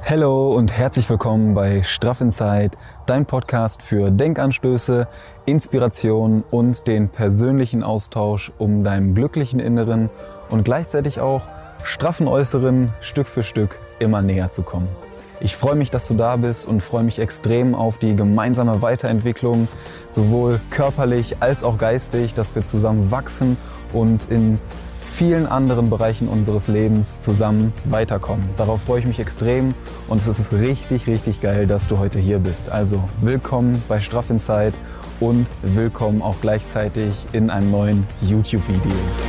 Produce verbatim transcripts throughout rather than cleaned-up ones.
Hallo und herzlich willkommen bei Straff Inside, dein Podcast für Denkanstöße, Inspiration und den persönlichen Austausch, um deinem glücklichen Inneren und gleichzeitig auch straffen Äußeren Stück für Stück immer näher zu kommen. Ich freue mich, dass du da bist und freue mich extrem auf die gemeinsame Weiterentwicklung, sowohl körperlich als auch geistig, dass wir zusammen wachsen und in vielen anderen Bereichen unseres Lebens zusammen weiterkommen. Darauf freue ich mich extrem und es ist richtig, richtig geil, dass du heute hier bist. Also willkommen bei Straff Inside und willkommen auch gleichzeitig in einem neuen YouTube-Video.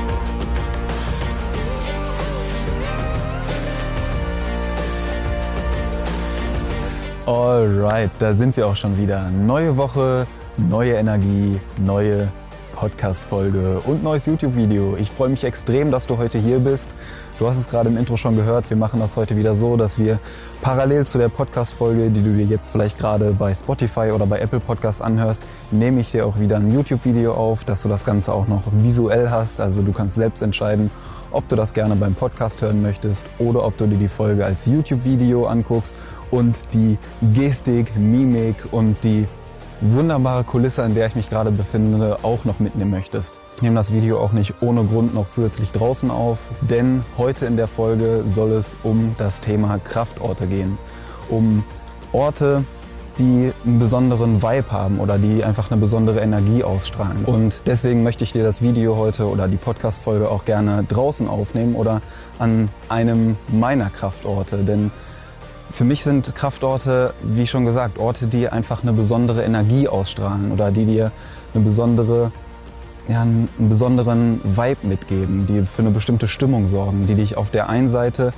Alright, da sind wir auch schon wieder. Neue Woche, neue Energie, neue Podcast-Folge und neues YouTube-Video. Ich freue mich extrem, dass du heute hier bist. Du hast es gerade im Intro schon gehört, wir machen das heute wieder so, dass wir parallel zu der Podcast-Folge, die du dir jetzt vielleicht gerade bei Spotify oder bei Apple Podcasts anhörst, nehme ich dir auch wieder ein YouTube-Video auf, dass du das Ganze auch noch visuell hast. Also du kannst selbst entscheiden, ob du das gerne beim Podcast hören möchtest oder ob du dir die Folge als YouTube-Video anguckst und die Gestik, Mimik und die wunderbare Kulisse, in der ich mich gerade befinde, auch noch mitnehmen möchtest. Ich nehme das Video auch nicht ohne Grund noch zusätzlich draußen auf, denn heute in der Folge soll es um das Thema Kraftorte gehen. Um Orte, die einen besonderen Vibe haben oder die einfach eine besondere Energie ausstrahlen. Und deswegen möchte ich dir das Video heute oder die Podcast-Folge auch gerne draußen aufnehmen oder an einem meiner Kraftorte, denn für mich sind Kraftorte, wie schon gesagt, Orte, die einfach eine besondere Energie ausstrahlen oder die dir eine besondere, ja, einen besonderen Vibe mitgeben, die für eine bestimmte Stimmung sorgen, die dich auf der einen Seite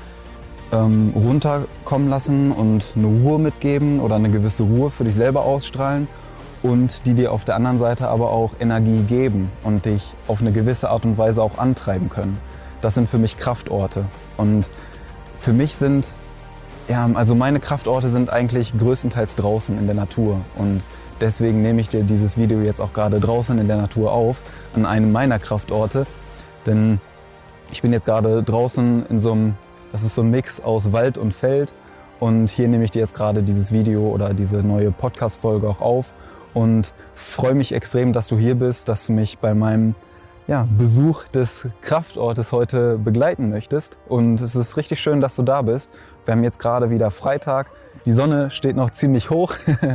ähm, runterkommen lassen und eine Ruhe mitgeben oder eine gewisse Ruhe für dich selber ausstrahlen und die dir auf der anderen Seite aber auch Energie geben und dich auf eine gewisse Art und Weise auch antreiben können. Das sind für mich Kraftorte und für mich sind Ja, also meine Kraftorte sind eigentlich größtenteils draußen in der Natur und deswegen nehme ich dir dieses Video jetzt auch gerade draußen in der Natur auf, an einem meiner Kraftorte, denn ich bin jetzt gerade draußen in so einem, das ist so ein Mix aus Wald und Feld und hier nehme ich dir jetzt gerade dieses Video oder diese neue Podcast-Folge auch auf und freue mich extrem, dass du hier bist, dass du mich bei meinem Ja, Besuch des Kraftortes heute begleiten möchtest. Und es ist richtig schön, dass du da bist. Wir haben jetzt gerade wieder Freitag. Die Sonne steht noch ziemlich hoch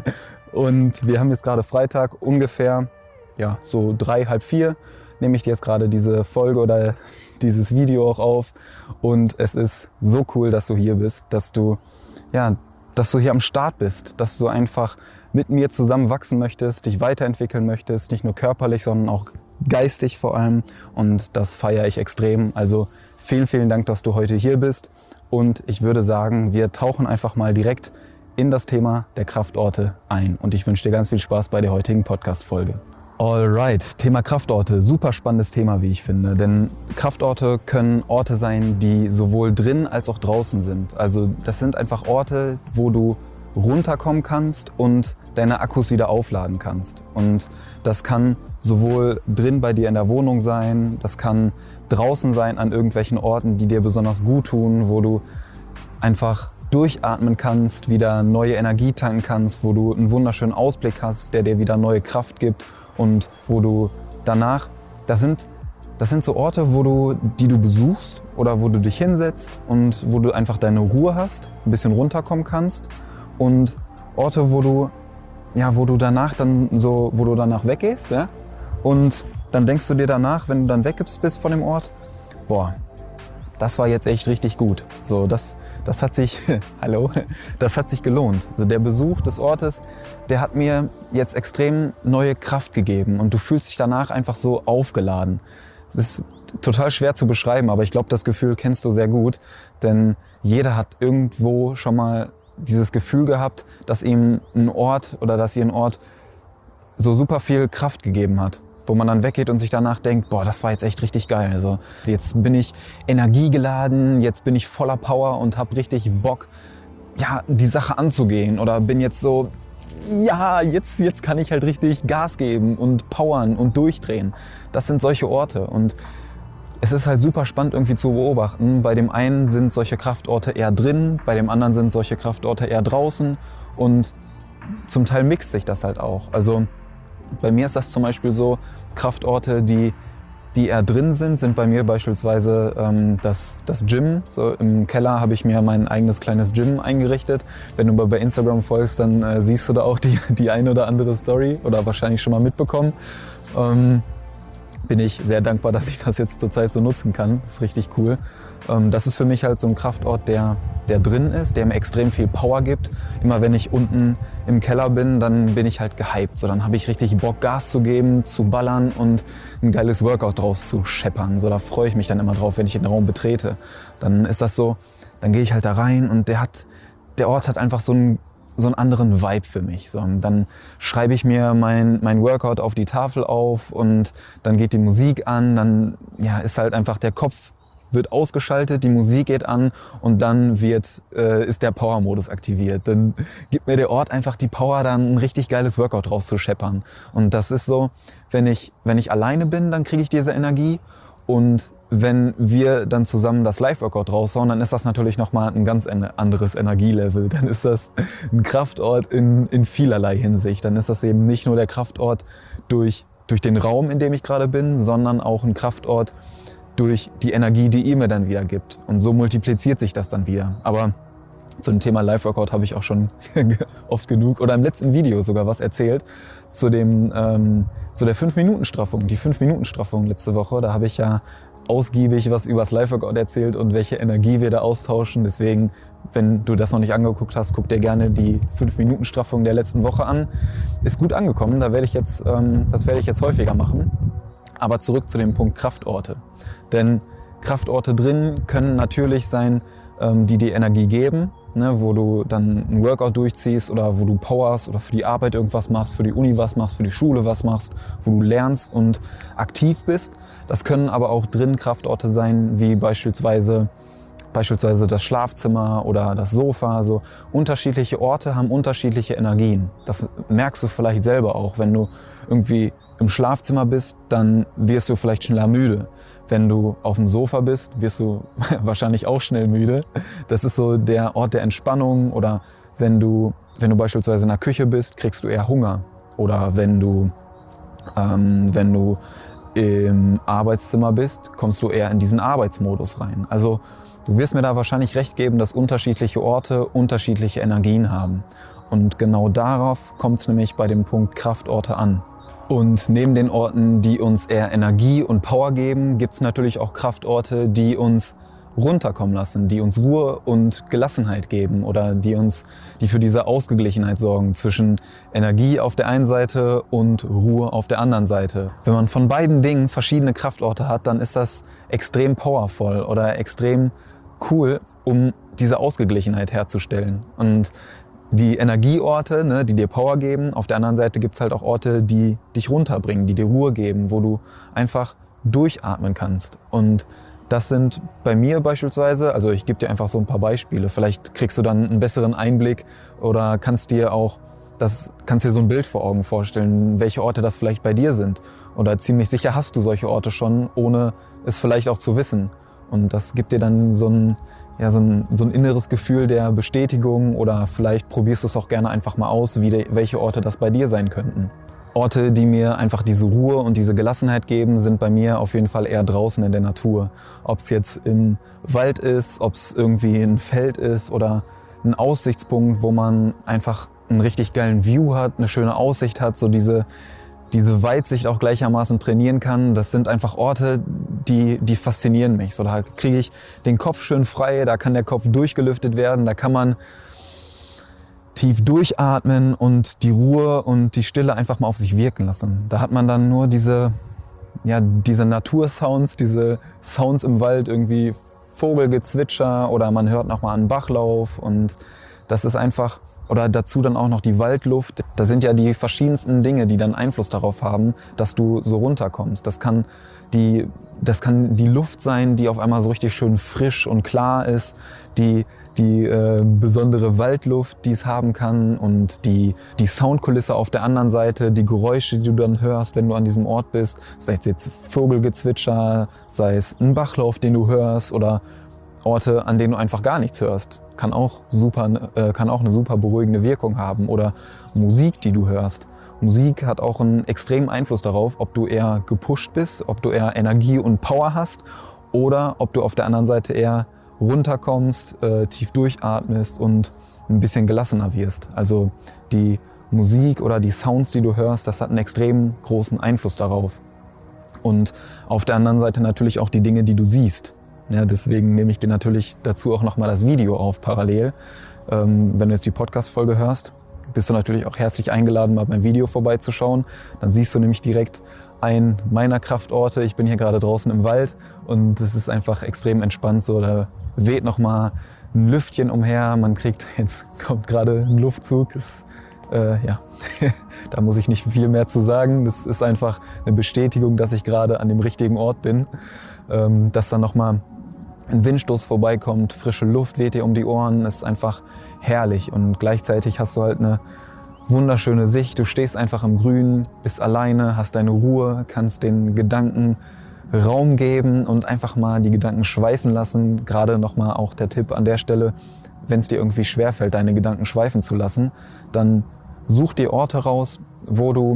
und wir haben jetzt gerade Freitag ungefähr ja, so drei, halb vier. Nehme ich dir jetzt gerade diese Folge oder dieses Video auch auf. Und es ist so cool, dass du hier bist, dass du, ja, dass du hier am Start bist, dass du einfach mit mir zusammen wachsen möchtest, dich weiterentwickeln möchtest, nicht nur körperlich, sondern auch geistig vor allem und das feiere ich extrem. Also vielen, vielen Dank, dass du heute hier bist und ich würde sagen, wir tauchen einfach mal direkt in das Thema der Kraftorte ein und ich wünsche dir ganz viel Spaß bei der heutigen Podcast-Folge. Alright, Thema Kraftorte, super spannendes Thema, wie ich finde, denn Kraftorte können Orte sein, die sowohl drin als auch draußen sind. Also das sind einfach Orte, wo du runterkommen kannst und deine Akkus wieder aufladen kannst. Und das kann sowohl drin bei dir in der Wohnung sein, das kann draußen sein an irgendwelchen Orten, die dir besonders gut tun, wo du einfach durchatmen kannst, wieder neue Energie tanken kannst, wo du einen wunderschönen Ausblick hast, der dir wieder neue Kraft gibt und wo du danach, das sind, das sind so Orte, wo du, die du besuchst oder wo du dich hinsetzt und wo du einfach deine Ruhe hast, ein bisschen runterkommen kannst. Und Orte, wo du, ja, wo du danach dann so, wo du danach weggehst, ja, und dann denkst du dir danach, wenn du dann weg bist von dem Ort, boah, das war jetzt echt richtig gut. So, das, das hat sich, hallo, das hat sich gelohnt. Also der Besuch des Ortes, der hat mir jetzt extrem neue Kraft gegeben und du fühlst dich danach einfach so aufgeladen. Es ist total schwer zu beschreiben, aber ich glaube, das Gefühl kennst du sehr gut, denn jeder hat irgendwo schon mal dieses Gefühl gehabt, dass ihm ein Ort oder dass ihr ein Ort so super viel Kraft gegeben hat, wo man dann weggeht und sich danach denkt, boah, das war jetzt echt richtig geil. Also jetzt bin ich energiegeladen, jetzt bin ich voller Power und habe richtig Bock, ja, die Sache anzugehen oder bin jetzt so, ja, jetzt, jetzt kann ich halt richtig Gas geben und powern und durchdrehen. Das sind solche Orte und es ist halt super spannend irgendwie zu beobachten. Bei dem einen sind solche Kraftorte eher drin, bei dem anderen sind solche Kraftorte eher draußen und zum Teil mixt sich das halt auch. Also bei mir ist das zum Beispiel so, Kraftorte, die, die eher drin sind, sind bei mir beispielsweise ähm, das, das Gym. So im Keller habe ich mir mein eigenes kleines Gym eingerichtet. Wenn du bei Instagram folgst, dann äh, siehst du da auch die, die eine oder andere Story oder wahrscheinlich schon mal mitbekommen. Ähm, bin ich sehr dankbar, dass ich das jetzt zurzeit so nutzen kann. Das ist richtig cool. Ähm, das ist für mich halt so ein Kraftort, der, der drin ist, der mir extrem viel Power gibt. Immer wenn ich unten im Keller bin, dann bin ich halt gehypt. So, dann habe ich richtig Bock, Gas zu geben, zu ballern und ein geiles Workout draus zu scheppern. So, da freue ich mich dann immer drauf, wenn ich den Raum betrete. Dann ist das so, dann gehe ich halt da rein und der hat, der Ort hat einfach so einen so einen anderen Vibe für mich. So, und dann schreibe ich mir mein, mein Workout auf die Tafel auf und dann geht die Musik an, dann ja, ist halt einfach der Kopf wird ausgeschaltet, die Musik geht an und dann wird, äh, ist der Power-Modus aktiviert. Dann gibt mir der Ort einfach die Power, dann ein richtig geiles Workout rauszuscheppern. Und das ist so, wenn ich, wenn ich alleine bin, dann kriege ich diese Energie und wenn wir dann zusammen das Live-Workout raushauen, dann ist das natürlich nochmal ein ganz anderes Energielevel. Dann ist das ein Kraftort in, in vielerlei Hinsicht. Dann ist das eben nicht nur der Kraftort durch, durch den Raum, in dem ich gerade bin, sondern auch ein Kraftort durch die Energie, die ihr mir dann wieder gibt. Und so multipliziert sich das dann wieder. Aber zu dem Thema Live-Workout habe ich auch schon oft genug oder im letzten Video sogar was erzählt zu, dem, ähm, zu der fünf Minuten Straffung. Die fünf Minuten Straffung letzte Woche, da habe ich ja ausgiebig was über das Live-Workout erzählt und welche Energie wir da austauschen. Deswegen, wenn du das noch nicht angeguckt hast, guck dir gerne die fünf Minuten Straffung der letzten Woche an. Ist gut angekommen, da werde ich jetzt, ähm, das werde ich jetzt häufiger machen. Aber zurück zu dem Punkt Kraftorte. Denn Kraftorte drin können natürlich sein, ähm, die dir Energie geben, ne, wo du dann ein Workout durchziehst oder wo du powerst oder für die Arbeit irgendwas machst, für die Uni was machst, für die Schule was machst, wo du lernst und aktiv bist. Das können aber auch drin Kraftorte sein, wie beispielsweise, beispielsweise das Schlafzimmer oder das Sofa. Also unterschiedliche Orte haben unterschiedliche Energien. Das merkst du vielleicht selber auch. Wenn du irgendwie im Schlafzimmer bist, dann wirst du vielleicht schneller müde. Wenn du auf dem Sofa bist, wirst du wahrscheinlich auch schnell müde. Das ist so der Ort der Entspannung. Oder wenn du, wenn du beispielsweise in der Küche bist, kriegst du eher Hunger. Oder wenn du, ähm, wenn du im Arbeitszimmer bist, kommst du eher in diesen Arbeitsmodus rein. Also du wirst mir da wahrscheinlich recht geben, dass unterschiedliche Orte unterschiedliche Energien haben. Und genau darauf kommt es nämlich bei dem Punkt Kraftorte an. Und neben den Orten, die uns eher Energie und Power geben, gibt es natürlich auch Kraftorte, die uns runterkommen lassen, die uns Ruhe und Gelassenheit geben oder die uns, die für diese Ausgeglichenheit sorgen zwischen Energie auf der einen Seite und Ruhe auf der anderen Seite. Wenn man von beiden Dingen verschiedene Kraftorte hat, dann ist das extrem powervoll oder extrem cool, um diese Ausgeglichenheit herzustellen. Und die Energieorte, ne, die dir Power geben, auf der anderen Seite gibt es halt auch Orte, die dich runterbringen, die dir Ruhe geben, wo du einfach durchatmen kannst. Und das sind bei mir beispielsweise, also ich gebe dir einfach so ein paar Beispiele, vielleicht kriegst du dann einen besseren Einblick oder kannst dir auch, das, kannst dir so ein Bild vor Augen vorstellen, welche Orte das vielleicht bei dir sind. Oder ziemlich sicher hast du solche Orte schon, ohne es vielleicht auch zu wissen. Und das gibt dir dann so ein, ja, so ein, so ein inneres Gefühl der Bestätigung oder vielleicht probierst du es auch gerne einfach mal aus, wie de, welche Orte das bei dir sein könnten. Orte, die mir einfach diese Ruhe und diese Gelassenheit geben, sind bei mir auf jeden Fall eher draußen in der Natur. Ob es jetzt im Wald ist, ob es irgendwie ein Feld ist oder ein Aussichtspunkt, wo man einfach einen richtig geilen View hat, eine schöne Aussicht hat, so diese, diese Weitsicht auch gleichermaßen trainieren kann. Das sind einfach Orte, die, die faszinieren mich. So, da kriege ich den Kopf schön frei, da kann der Kopf durchgelüftet werden, da kann man tief durchatmen und die Ruhe und die Stille einfach mal auf sich wirken lassen. Da hat man dann nur diese, ja, diese Natursounds, diese Sounds im Wald, irgendwie Vogelgezwitscher oder man hört nochmal einen Bachlauf und das ist einfach, oder dazu dann auch noch die Waldluft. Da sind ja die verschiedensten Dinge, die dann Einfluss darauf haben, dass du so runterkommst. Das kann die das kann die Luft sein, die auf einmal so richtig schön frisch und klar ist, die, die äh, besondere Waldluft, die es haben kann und die, die Soundkulisse auf der anderen Seite, die Geräusche, die du dann hörst, wenn du an diesem Ort bist, sei es jetzt Vogelgezwitscher, sei es ein Bachlauf, den du hörst oder Orte, an denen du einfach gar nichts hörst, kann auch, super, äh, kann auch eine super beruhigende Wirkung haben oder Musik, die du hörst. Musik hat auch einen extremen Einfluss darauf, ob du eher gepusht bist, ob du eher Energie und Power hast oder ob du auf der anderen Seite eher runterkommst, äh, tief durchatmest und ein bisschen gelassener wirst. Also die Musik oder die Sounds, die du hörst, das hat einen extrem großen Einfluss darauf. Und auf der anderen Seite natürlich auch die Dinge, die du siehst. Ja, deswegen nehme ich dir natürlich dazu auch nochmal das Video auf parallel. Ähm, wenn du jetzt die Podcast-Folge hörst, bist du natürlich auch herzlich eingeladen, mal beim Video vorbeizuschauen. Dann siehst du nämlich direkt einen meiner Kraftorte. Ich bin hier gerade draußen im Wald und es ist einfach extrem entspannt. So, da weht nochmal ein Lüftchen umher. Man kriegt, jetzt kommt gerade ein Luftzug. Das, äh, ja, da muss ich nicht viel mehr zu sagen. Das ist einfach eine Bestätigung, dass ich gerade an dem richtigen Ort bin. Ähm, dass dann nochmal ein Windstoß vorbeikommt, frische Luft weht dir um die Ohren, ist einfach herrlich und gleichzeitig hast du halt eine wunderschöne Sicht. Du stehst einfach im Grün, bist alleine, hast deine Ruhe, kannst den Gedanken Raum geben und einfach mal die Gedanken schweifen lassen. Gerade nochmal auch der Tipp an der Stelle, wenn es dir irgendwie schwerfällt, deine Gedanken schweifen zu lassen, dann such dir Orte raus, wo du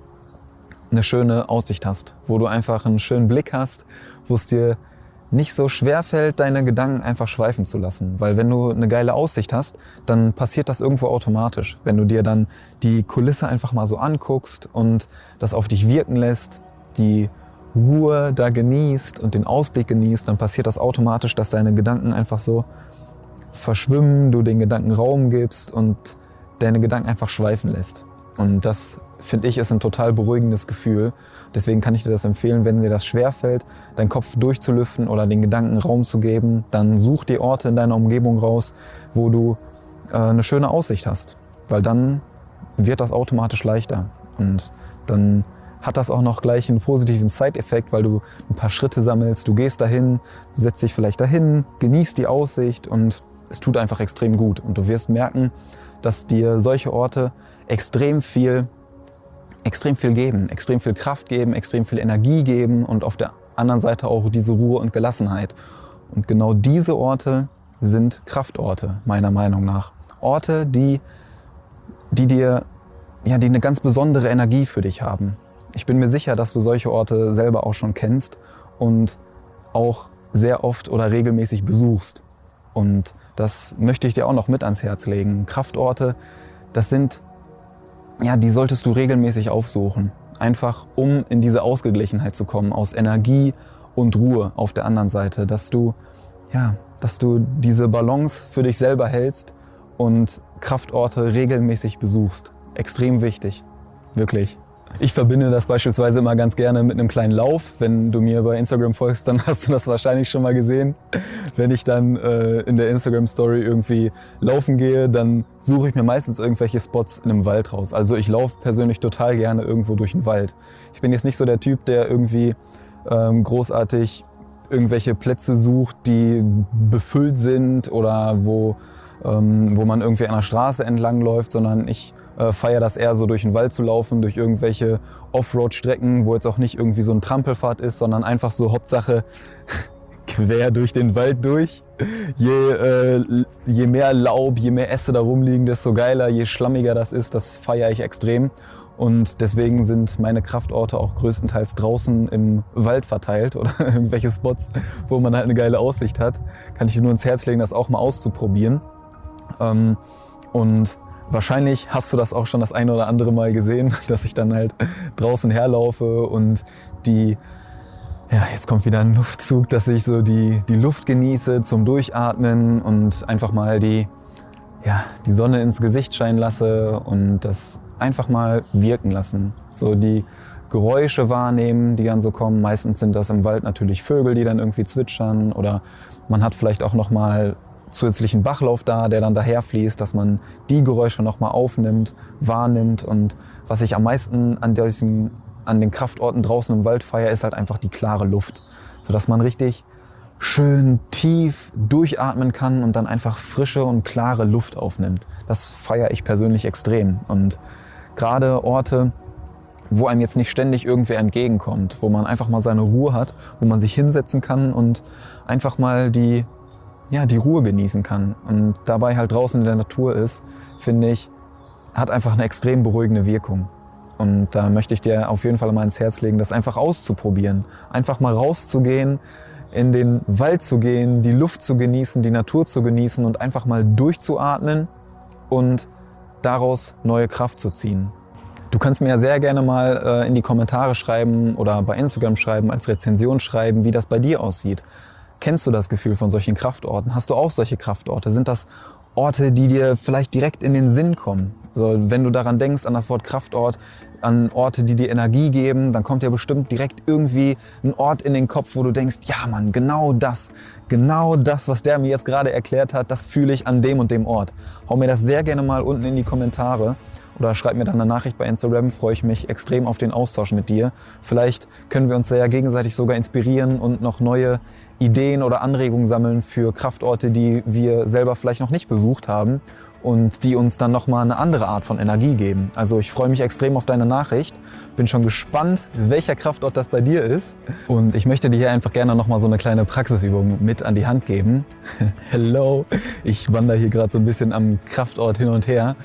eine schöne Aussicht hast, wo du einfach einen schönen Blick hast, wo es dir nicht so schwer fällt, deine Gedanken einfach schweifen zu lassen. Weil wenn du eine geile Aussicht hast, dann passiert das irgendwo automatisch. Wenn du dir dann die Kulisse einfach mal so anguckst und das auf dich wirken lässt, die Ruhe da genießt und den Ausblick genießt, dann passiert das automatisch, dass deine Gedanken einfach so verschwimmen, du den Gedanken Raum gibst und deine Gedanken einfach schweifen lässt. Und das, finde ich, ist ein total beruhigendes Gefühl. Deswegen kann ich dir das empfehlen, wenn dir das schwerfällt, deinen Kopf durchzulüften oder den Gedanken Raum zu geben, dann such dir Orte in deiner Umgebung raus, wo du äh, eine schöne Aussicht hast. Weil dann wird das automatisch leichter. Und dann hat das auch noch gleich einen positiven Side-Effekt, weil du ein paar Schritte sammelst, du gehst dahin, du setzt dich vielleicht dahin, genießt die Aussicht und es tut einfach extrem gut. Und du wirst merken, dass dir solche Orte extrem viel extrem viel geben, extrem viel Kraft geben, extrem viel Energie geben und auf der anderen Seite auch diese Ruhe und Gelassenheit. Und genau diese Orte sind Kraftorte, meiner Meinung nach. Orte, die, die dir, ja, die eine ganz besondere Energie für dich haben. Ich bin mir sicher, dass du solche Orte selber auch schon kennst und auch sehr oft oder regelmäßig besuchst. Und das möchte ich dir auch noch mit ans Herz legen. Kraftorte, das sind Ja, die solltest du regelmäßig aufsuchen, einfach um in diese Ausgeglichenheit zu kommen, aus Energie und Ruhe auf der anderen Seite, dass du, ja, dass du diese Balance für dich selber hältst und Kraftorte regelmäßig besuchst. Extrem wichtig, wirklich. Ich verbinde das beispielsweise immer ganz gerne mit einem kleinen Lauf. Wenn du mir bei Instagram folgst, dann hast du das wahrscheinlich schon mal gesehen. Wenn ich dann äh, in der Instagram-Story irgendwie laufen gehe, dann suche ich mir meistens irgendwelche Spots in einem Wald raus. Also ich laufe persönlich total gerne irgendwo durch den Wald. Ich bin jetzt nicht so der Typ, der irgendwie ähm, großartig irgendwelche Plätze sucht, die befüllt sind oder wo, ähm, wo man irgendwie an der Straße entlang läuft, sondern ich äh, feiere das eher so durch den Wald zu laufen, durch irgendwelche Offroad-Strecken, wo jetzt auch nicht irgendwie so ein Trampelpfad ist, sondern einfach so Hauptsache quer durch den Wald durch. Je, äh, je mehr Laub, je mehr Äste da rumliegen, desto geiler, je schlammiger das ist, das feiere ich extrem. Und deswegen sind meine Kraftorte auch größtenteils draußen im Wald verteilt oder irgendwelche Spots, wo man halt eine geile Aussicht hat. Kann ich dir nur ins Herz legen, das auch mal auszuprobieren. Ähm, und wahrscheinlich hast du das auch schon das eine oder andere Mal gesehen, dass ich dann halt draußen herlaufe und die, ja, jetzt kommt wieder ein Luftzug, dass ich so die, die Luft genieße zum Durchatmen und einfach mal die, ja, die Sonne ins Gesicht scheinen lasse und das einfach mal wirken lassen. So die Geräusche wahrnehmen, die dann so kommen. Meistens sind das im Wald natürlich Vögel, die dann irgendwie zwitschern oder man hat vielleicht auch noch mal zusätzlichen Bachlauf da, der dann daherfließt, dass man die Geräusche noch mal aufnimmt, wahrnimmt. Und was ich am meisten an diesen an den Kraftorten draußen im Wald feiere, ist halt einfach die klare Luft. Sodass man richtig schön tief durchatmen kann und dann einfach frische und klare Luft aufnimmt. Das feiere ich persönlich extrem. Und gerade Orte, wo einem jetzt nicht ständig irgendwer entgegenkommt, wo man einfach mal seine Ruhe hat, wo man sich hinsetzen kann und einfach mal die, ja, die Ruhe genießen kann und dabei halt draußen in der Natur ist, finde ich, hat einfach eine extrem beruhigende Wirkung. Und da möchte ich dir auf jeden Fall mal ins Herz legen, das einfach auszuprobieren. Einfach mal rauszugehen, in den Wald zu gehen, die Luft zu genießen, die Natur zu genießen und einfach mal durchzuatmen und daraus neue Kraft zu ziehen. Du kannst mir ja sehr gerne mal äh, in die Kommentare schreiben oder bei Instagram schreiben, als Rezension schreiben, wie das bei dir aussieht. Kennst du das Gefühl von solchen Kraftorten? Hast du auch solche Kraftorte? Sind das Orte, die dir vielleicht direkt in den Sinn kommen? So, wenn du daran denkst, an das Wort Kraftort, an Orte, die dir Energie geben, dann kommt ja bestimmt direkt irgendwie ein Ort in den Kopf, wo du denkst, ja Mann, genau das, genau das, was der mir jetzt gerade erklärt hat, das fühle ich an dem und dem Ort. Hau mir das sehr gerne mal unten in die Kommentare oder schreib mir dann eine Nachricht bei Instagram, freue ich mich extrem auf den Austausch mit dir. Vielleicht können wir uns da ja gegenseitig sogar inspirieren und noch neue Ideen oder Anregungen sammeln für Kraftorte, die wir selber vielleicht noch nicht besucht haben und die uns dann nochmal eine andere Art von Energie geben. Also ich freue mich extrem auf deine Nachricht, bin schon gespannt, welcher Kraftort das bei dir ist und ich möchte dir hier einfach gerne nochmal so eine kleine Praxisübung mit an die Hand geben. Hello, ich wandere hier gerade so ein bisschen am Kraftort hin und her.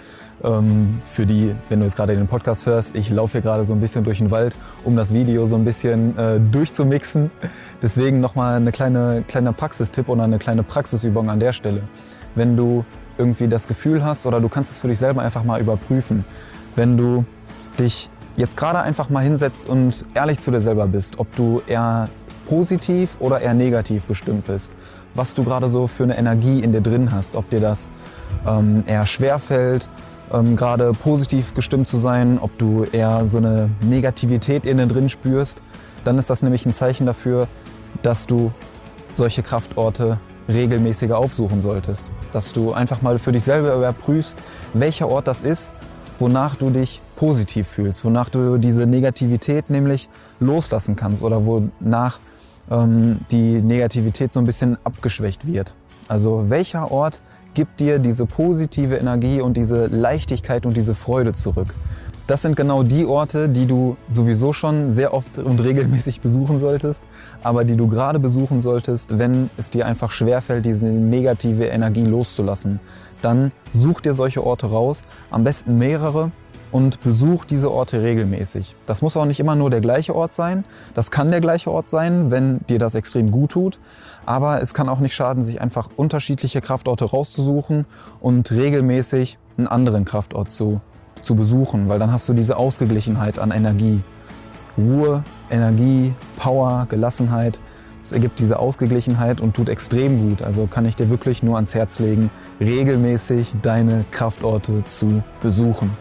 Für die, wenn du jetzt gerade den Podcast hörst, ich laufe hier gerade so ein bisschen durch den Wald, um das Video so ein bisschen äh, durchzumixen. Deswegen nochmal eine kleine, kleiner Praxistipp oder eine kleine Praxisübung an der Stelle. Wenn du irgendwie das Gefühl hast oder du kannst es für dich selber einfach mal überprüfen, wenn du dich jetzt gerade einfach mal hinsetzt und ehrlich zu dir selber bist, ob du eher positiv oder eher negativ gestimmt bist, was du gerade so für eine Energie in dir drin hast, ob dir das ähm, eher schwer fällt, Ähm, gerade positiv gestimmt zu sein, ob du eher so eine Negativität innen drin spürst, dann ist das nämlich ein Zeichen dafür, dass du solche Kraftorte regelmäßiger aufsuchen solltest. Dass du einfach mal für dich selber überprüfst, welcher Ort das ist, wonach du dich positiv fühlst, wonach du diese Negativität nämlich loslassen kannst oder wonach ähm, die Negativität so ein bisschen abgeschwächt wird. Also welcher Ort gibt dir diese positive Energie und diese Leichtigkeit und diese Freude zurück. Das sind genau die Orte, die du sowieso schon sehr oft und regelmäßig besuchen solltest, aber die du gerade besuchen solltest, wenn es dir einfach schwerfällt, diese negative Energie loszulassen. Dann such dir solche Orte raus, am besten mehrere, und besuch diese Orte regelmäßig. Das muss auch nicht immer nur der gleiche Ort sein. Das kann der gleiche Ort sein, wenn dir das extrem gut tut. Aber es kann auch nicht schaden, sich einfach unterschiedliche Kraftorte rauszusuchen und regelmäßig einen anderen Kraftort zu, zu besuchen, weil dann hast du diese Ausgeglichenheit an Energie. Ruhe, Energie, Power, Gelassenheit. Es ergibt diese Ausgeglichenheit und tut extrem gut. Also kann ich dir wirklich nur ans Herz legen, regelmäßig deine Kraftorte zu besuchen.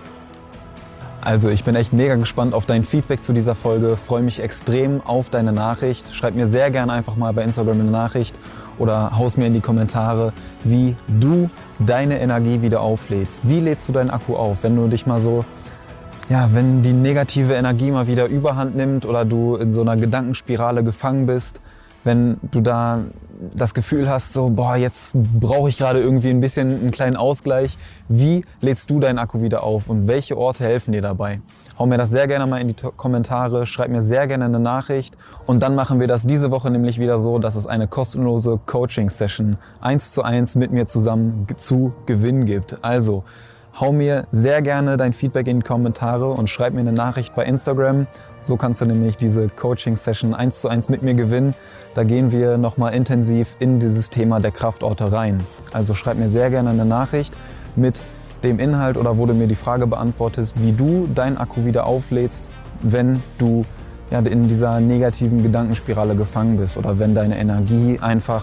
Also ich bin echt mega gespannt auf dein Feedback zu dieser Folge, freue mich extrem auf deine Nachricht. Schreib mir sehr gerne einfach mal bei Instagram eine Nachricht oder haus mir in die Kommentare, wie du deine Energie wieder auflädst. Wie lädst du deinen Akku auf, wenn du dich mal so, ja, wenn die negative Energie mal wieder Überhand nimmt oder du in so einer Gedankenspirale gefangen bist, wenn du da das Gefühl hast, so, boah, jetzt brauche ich gerade irgendwie ein bisschen einen kleinen Ausgleich. Wie lädst du deinen Akku wieder auf und welche Orte helfen dir dabei? Hau mir das sehr gerne mal in die Kommentare, schreib mir sehr gerne eine Nachricht und dann machen wir das diese Woche nämlich wieder so, dass es eine kostenlose Coaching-Session eins zu eins mit mir zusammen zu gewinnen gibt. Also hau mir sehr gerne dein Feedback in die Kommentare und schreib mir eine Nachricht bei Instagram. So kannst du nämlich diese Coaching-Session eins zu eins mit mir gewinnen. Da gehen wir nochmal intensiv in dieses Thema der Kraftorte rein. Also schreib mir sehr gerne eine Nachricht mit dem Inhalt oder wo du mir die Frage beantwortest, wie du deinen Akku wieder auflädst, wenn du ja, in dieser negativen Gedankenspirale gefangen bist oder wenn deine Energie einfach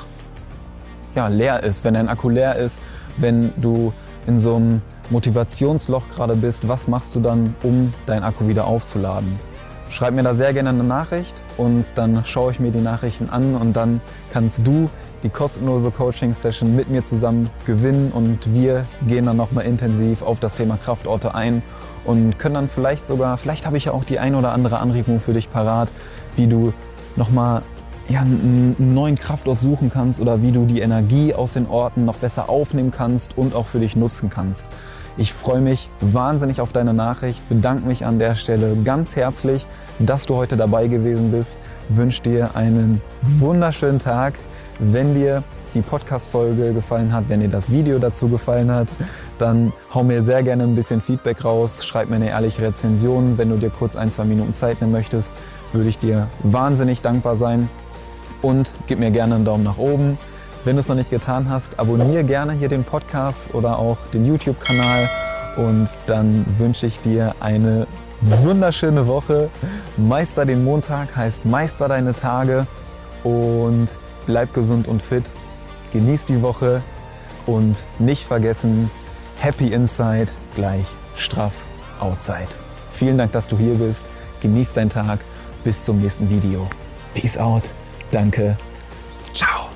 ja, leer ist, wenn dein Akku leer ist, wenn du in so einem Motivationsloch gerade bist, was machst du dann, um deinen Akku wieder aufzuladen? Schreib mir da sehr gerne eine Nachricht und dann schaue ich mir die Nachrichten an und dann kannst du die kostenlose Coaching-Session mit mir zusammen gewinnen und wir gehen dann nochmal intensiv auf das Thema Kraftorte ein und können dann vielleicht sogar, vielleicht habe ich ja auch die ein oder andere Anregung für dich parat, wie du nochmal ja, einen neuen Kraftort suchen kannst oder wie du die Energie aus den Orten noch besser aufnehmen kannst und auch für dich nutzen kannst. Ich freue mich wahnsinnig auf deine Nachricht, bedanke mich an der Stelle ganz herzlich, dass du heute dabei gewesen bist, wünsche dir einen wunderschönen Tag. Wenn dir die Podcast-Folge gefallen hat, wenn dir das Video dazu gefallen hat, dann hau mir sehr gerne ein bisschen Feedback raus, schreib mir eine ehrliche Rezension. Wenn du dir kurz ein, zwei Minuten Zeit nehmen möchtest, würde ich dir wahnsinnig dankbar sein und gib mir gerne einen Daumen nach oben. Wenn du es noch nicht getan hast, abonniere gerne hier den Podcast oder auch den YouTube-Kanal und dann wünsche ich dir eine wunderschöne Woche. Meister den Montag heißt Meister deine Tage und bleib gesund und fit, genieß die Woche und nicht vergessen, Happy Inside gleich straff Outside. Vielen Dank, dass du hier bist. Genieß deinen Tag. Bis zum nächsten Video. Peace out. Danke. Ciao.